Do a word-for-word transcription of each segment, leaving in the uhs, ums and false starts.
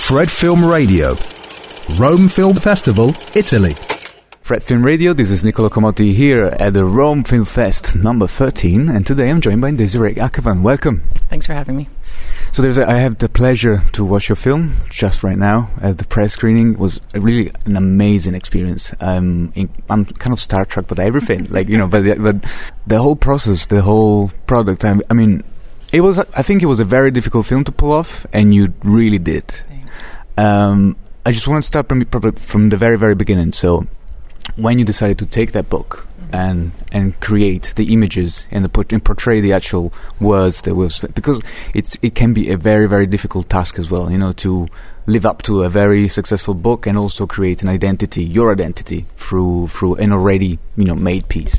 Fred Film Radio, Rome Film Festival, Italy. Fred Film Radio, this is Nicola Comotti here at the Rome Film Fest number thirteen, and today I'm joined by Desiree Akhavan. Welcome. Thanks for having me. So there's a, I have the pleasure to watch your film just right now at the press screening. It was really an amazing experience. Um, in, I'm kind of Star Trek, but everything, like, you know, but the, but the whole process, the whole product, I, I mean, it was, I think it was a very difficult film to pull off, and you really did. Thanks. Um, I just want to start from, probably from the very, very beginning. So when you decided to take that book mm-hmm. and and create the images and, the put, and portray the actual words that was, because it's it can be a very, very difficult task as well, you know, to live up to a very successful book and also create an identity, your identity, through through an already, you know, made piece.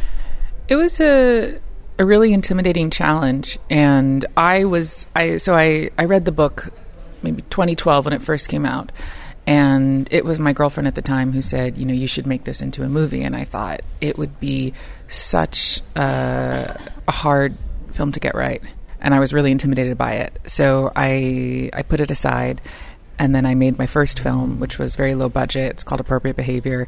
It was a a really intimidating challenge, and I was I so I, I read the book maybe twenty twelve when it first came out. And it was my girlfriend at the time who said, you know, you should make this into a movie. And I thought it would be such a, a hard film to get right. And I was really intimidated by it. So I I put it aside. And then I made my first film, which was very low budget. It's called Appropriate Behavior.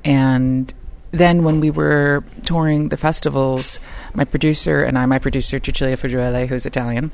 And then when we were touring the festivals, my producer and I, my producer, Cecilia Fuggiuele, who's Italian,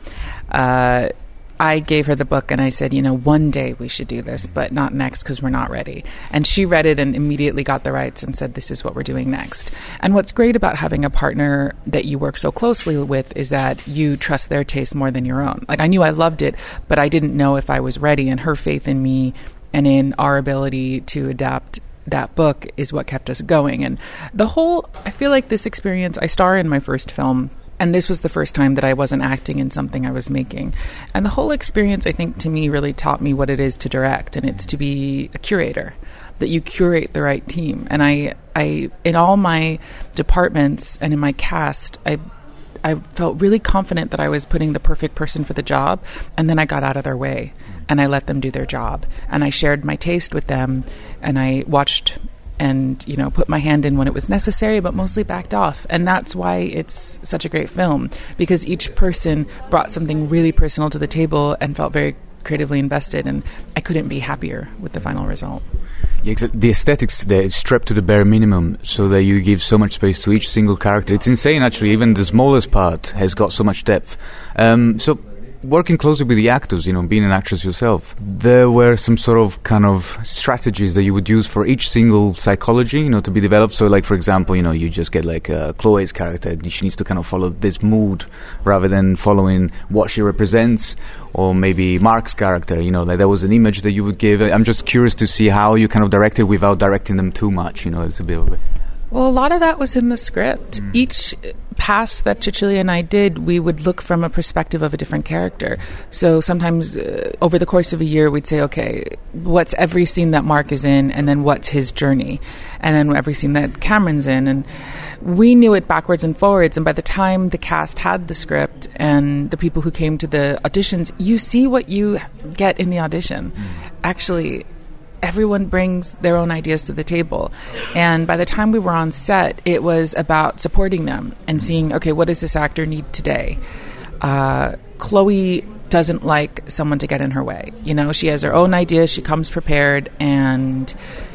uh, I gave her the book and I said, you know, one day we should do this, but not next because we're not ready. And she read it and immediately got the rights and said, this is what we're doing next. And what's great about having a partner that you work so closely with is that you trust their taste more than your own. Like, I knew I loved it, but I didn't know if I was ready, and her faith in me and in our ability to adapt that book is what kept us going. And the whole, I feel like this experience, I star in my first film, and this was the first time that I wasn't acting in something I was making. And the whole experience, I think, to me, really taught me what it is to direct, and it's to be a curator, that you curate the right team. And I, I in all my departments and in my cast, I I felt really confident that I was putting the perfect person for the job, and then I got out of their way, and I let them do their job. And I shared my taste with them, and I watched and, you know, put my hand in when it was necessary, but mostly backed off. And that's why it's such a great film, because each person brought something really personal to the table and felt very creatively invested, and I couldn't be happier with the final result. Yeah, exa- the aesthetics there is stripped to the bare minimum so that you give so much space to each single character. It's insane, actually. Even the smallest part has got so much depth. Um, so... Working closely with the actors, you know, being an actress yourself, there were some sort of kind of strategies that you would use for each single psychology, you know, to be developed. So, like, for example, you know, you just get like uh, Chloe's character, she needs to kind of follow this mood rather than following what she represents. Or maybe Mark's character, you know, like there was an image that you would give. I'm just curious to see how you kind of directed without directing them too much, you know, it's a bit of it. Well, a lot of that was in the script. Mm. Each pass that Cecilia and I did, we would look from a perspective of a different character. So sometimes uh, over the course of a year, we'd say, okay, what's every scene that Mark is in, and then what's his journey? And then every scene that Cameron's in. And we knew it backwards and forwards. And by the time the cast had the script and the people who came to the auditions, you see what you get in the audition. Mm. Actually, everyone brings their own ideas to the table. And by the time we were on set, it was about supporting them and seeing, okay, what does this actor need today? Uh, Chloe doesn't like someone to get in her way. You know, she has her own ideas, she comes prepared, and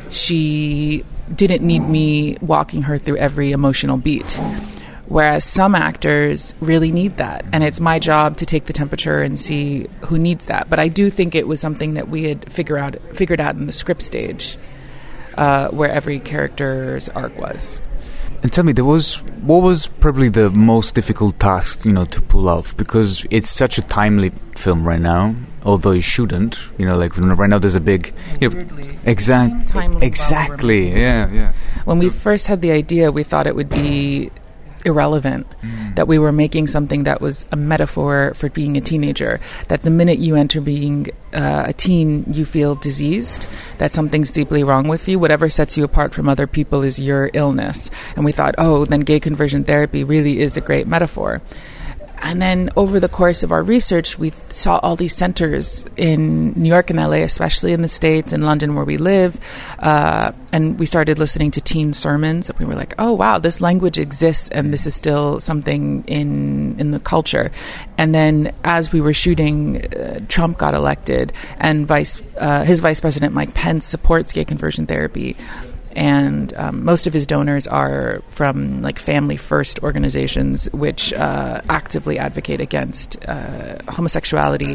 she didn't need me walking her through every emotional beat. Whereas some actors really need that. And it's my job to take the temperature and see who needs that. But I do think it was something that we had figure out, figured out in the script stage, uh, where every character's arc was. And tell me, there was what was probably the most difficult task, you know, to pull off? Because it's such a timely film right now, although it shouldn't. You know, like right now there's a big... You know, exact, exactly, yeah, yeah. When so. we first had the idea, we thought it would be irrelevant, mm. that we were making something that was a metaphor for being a teenager, that the minute you enter being uh, a teen, you feel diseased, that something's deeply wrong with you. Whatever sets you apart from other people is your illness. And we thought, oh, then gay conversion therapy really is a great metaphor. And then over the course of our research, we saw all these centers in New York and L A, especially in the States, in London where we live. Uh, and we started listening to teen sermons. And we were like, oh, wow, this language exists and this is still something in in the culture. And then as we were shooting, uh, Trump got elected, and vice uh, his vice president, Mike Pence, supports gay conversion therapy. And um, most of his donors are from like family first organizations, which uh, actively advocate against uh, homosexuality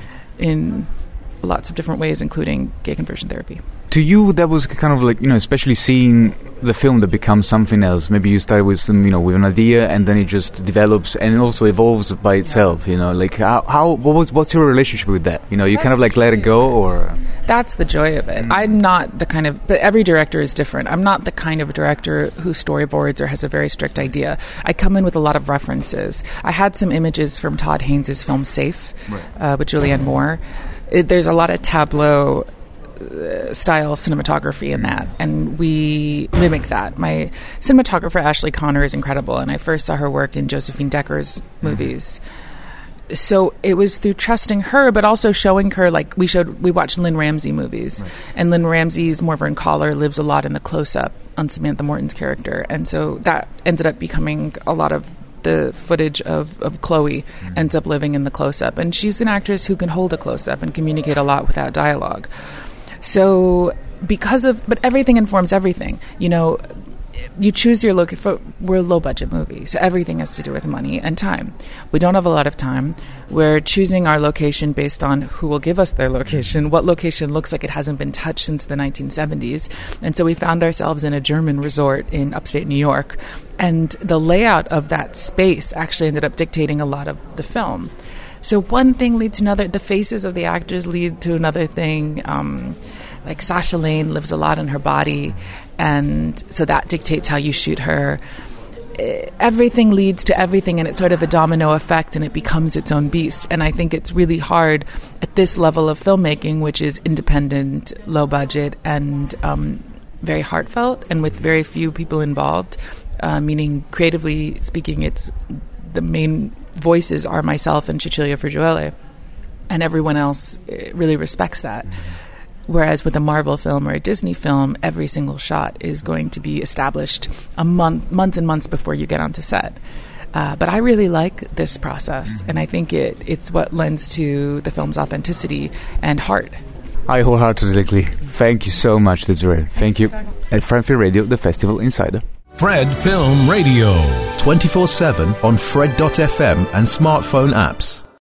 in lots of different ways, including gay conversion therapy. To you, that was kind of like, you know, especially seeing the film that becomes something else. Maybe you started with some, you know, with an idea, and then it just develops and also evolves by itself. You know, like how, how what was what's your relationship with that? You know, you kind of like let it go, or that's the joy of it. Mm. I'm not the kind of, but every director is different. I'm not the kind of director who storyboards or has a very strict idea. I come in with a lot of references. I had some images from Todd Haynes' film Safe, right. uh, with Julianne Moore. It, there's a lot of tableau uh, style cinematography in that, and we mimic that. My cinematographer Ashley Connor is incredible, and I first saw her work in Josephine Decker's movies. So it was through trusting her, but also showing her, like we showed, we watched Lynn Ramsey movies, right. and Lynn Ramsey's Morvern Collar lives a lot in the close-up on Samantha Morton's character, and so that ended up becoming a lot of the footage of, of Chloe mm-hmm. ends up living in the close-up. And she's an actress who can hold a close-up and communicate a lot without dialogue. So because of, but everything informs everything. You know, you choose your look. For, we're a low-budget movie, so everything has to do with money and time. We don't have a lot of time. We're choosing our location based on who will give us their location, what location looks like it hasn't been touched since the nineteen seventies. And so we found ourselves in a German resort in upstate New York. And the layout of that space actually ended up dictating a lot of the film. So one thing leads to another. The faces of the actors lead to another thing. Um, like Sasha Lane lives a lot in her body, and so that dictates how you shoot her. Everything leads to everything, and it's sort of a domino effect, and it becomes its own beast. And I think it's really hard at this level of filmmaking, which is independent, low budget, and um, very heartfelt, and with very few people involved, uh, meaning creatively speaking, it's the main voices are myself and Cecilia Frigiuele, and everyone else really respects that. Whereas with a Marvel film or a Disney film, every single shot is going to be established a month, months and months before you get onto set. Uh, but I really like this process, and I think it it's what lends to the film's authenticity and heart. I wholeheartedly agree. Thank you so much, Desiree. Thank you. At Fred Film Radio, the Festival Insider. Fred Film Radio. twenty-four seven on Fred dot f m and smartphone apps.